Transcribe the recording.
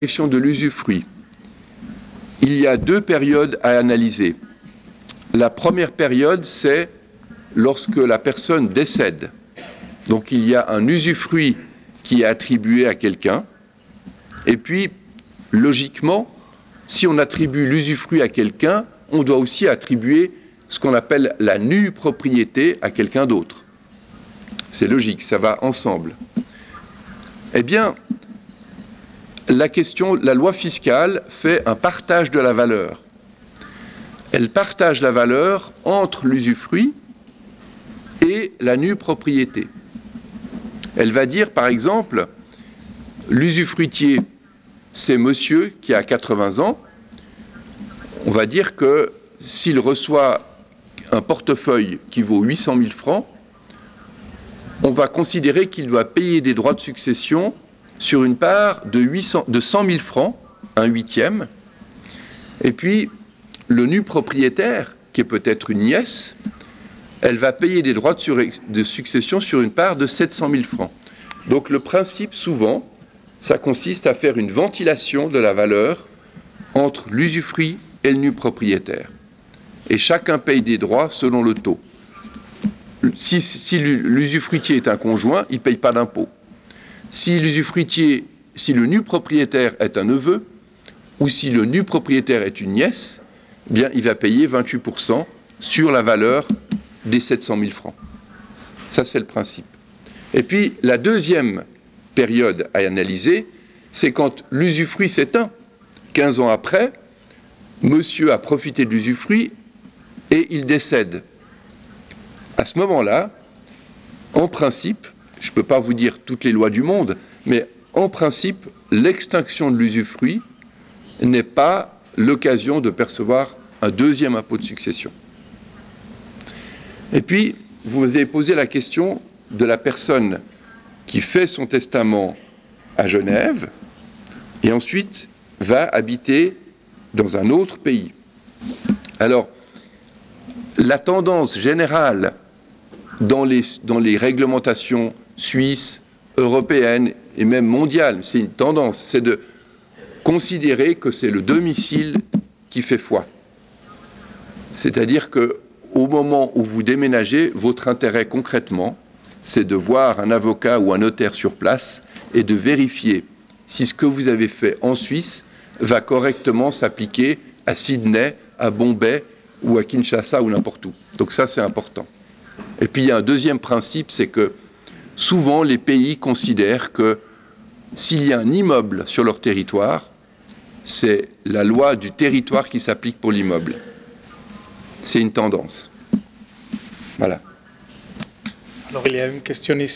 question de l'usufruit, il y a deux périodes à analyser. La première période, c'est lorsque la personne décède. Donc il y a un usufruit qui est attribué à quelqu'un. Et puis, logiquement, si on attribue l'usufruit à quelqu'un, on doit aussi attribuer ce qu'on appelle la nue propriété à quelqu'un d'autre. C'est logique, ça va ensemble. Eh bien, la loi fiscale fait un partage de la valeur. Elle partage la valeur entre l'usufruit et la nue propriété. Elle va dire, par exemple, l'usufruitier, c'est monsieur qui a 80 ans. On va dire que s'il reçoit un portefeuille qui vaut 800 000 francs, on va considérer qu'il doit payer des droits de succession sur une part de 100 000 francs, un huitième. Et puis, le nu propriétaire, qui est peut-être une nièce, elle va payer des droits de succession sur une part de 700 000 francs. Donc le principe, souvent, ça consiste à faire une ventilation de la valeur entre l'usufruit et le nu propriétaire. Et chacun paye des droits selon le taux. Si l'usufruitier est un conjoint, il ne paye pas d'impôt. Si le nu propriétaire est un neveu, ou si le nu propriétaire est une nièce, eh bien, il va payer 28% sur la valeur des 700 000 francs. Ça, c'est le principe. Et puis, la deuxième période à analyser, c'est quand l'usufruit s'éteint. 15 ans après, monsieur a profité de l'usufruit et il décède. À ce moment-là, en principe, je ne peux pas vous dire toutes les lois du monde, mais en principe, l'extinction de l'usufruit n'est pas l'occasion de percevoir un deuxième impôt de succession. Et puis, vous avez posé la question de la personne qui fait son testament à Genève et ensuite va habiter dans un autre pays. Alors, la tendance générale dans les réglementations suisses, européennes et même mondiales, c'est une tendance, c'est de considérer que c'est le domicile qui fait foi. C'est-à-dire qu'au moment où vous déménagez, votre intérêt concrètement, c'est de voir un avocat ou un notaire sur place et de vérifier si ce que vous avez fait en Suisse va correctement s'appliquer à Sydney, à Bombay ou à Kinshasa ou n'importe où. Donc ça, c'est important. Et puis il y a un deuxième principe, c'est que souvent les pays considèrent que s'il y a un immeuble sur leur territoire, c'est la loi du territoire qui s'applique pour l'immeuble. C'est une tendance. Voilà. Alors il y a une question ici.